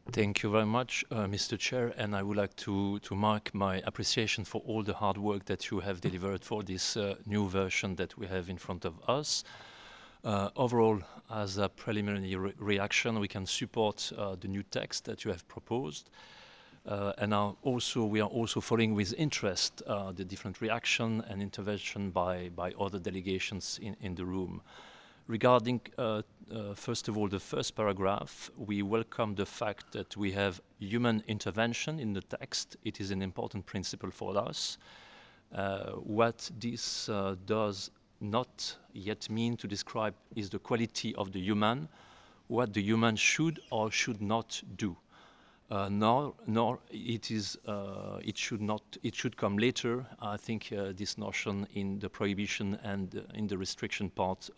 Thank you very much, Mr. Chair, and I would like to mark my appreciation for all the hard work that you have delivered for this new version that we have in front of us. Overall, as a preliminary reaction, we can support the new text that you have proposed. We are also following with interest the different reaction and intervention by other delegations in the room. Regarding, first of all, the first paragraph, we welcome the fact that we have human intervention in the text. It is an important principle for us. What this does not yet mean to describe is the quality of the human, what the human should or should not do. Nor it should not, it should come later. I think this notion in the prohibition and in the restriction part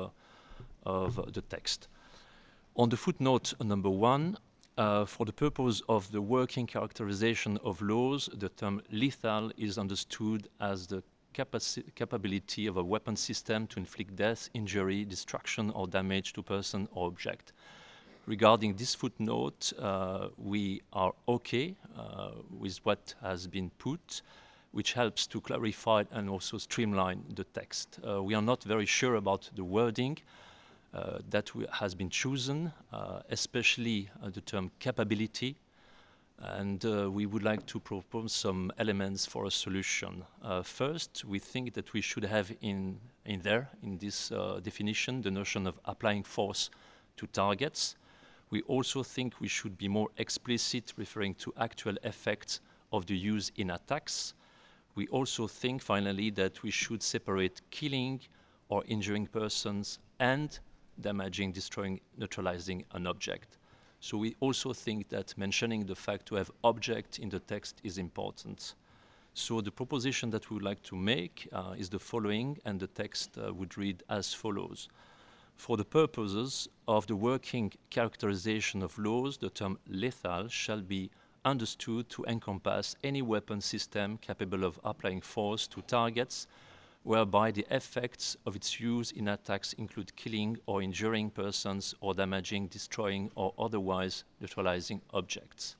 of the text. On the footnote number 1, for the purpose of the working characterization of laws, the term lethal is understood as the capability of a weapon system to inflict death, injury, destruction, or damage to person or object. Regarding this footnote, we are okay with what has been put, which helps to clarify and also streamline the text. We are not very sure about the wording that has been chosen, especially the term capability, and we would like to propose some elements for a solution. First, we think that we should have in this definition, the notion of applying force to targets. We also think we should be more explicit, referring to actual effects of the use in attacks. We also think, finally, that we should separate killing or injuring persons and damaging, destroying, neutralizing an object. So we also think that mentioning the fact to have object in the text is important. So the proposition that we would like to make is the following, and the text would read as follows. For the purposes of the working characterization of laws, the term lethal shall be understood to encompass any weapon system capable of applying force to targets whereby the effects of its use in attacks include killing or injuring persons or damaging, destroying, or otherwise neutralizing objects.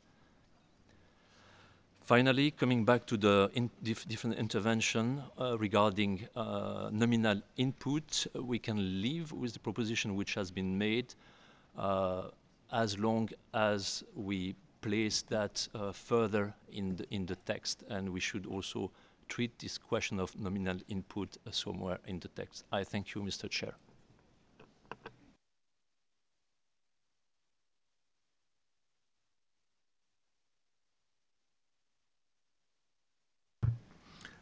Finally, coming back to the different intervention regarding nominal input, we can live with the proposition which has been made as long as we place that further in the text, and we should also treat this question of nominal input somewhere in the text. I thank you, Mr. Chair.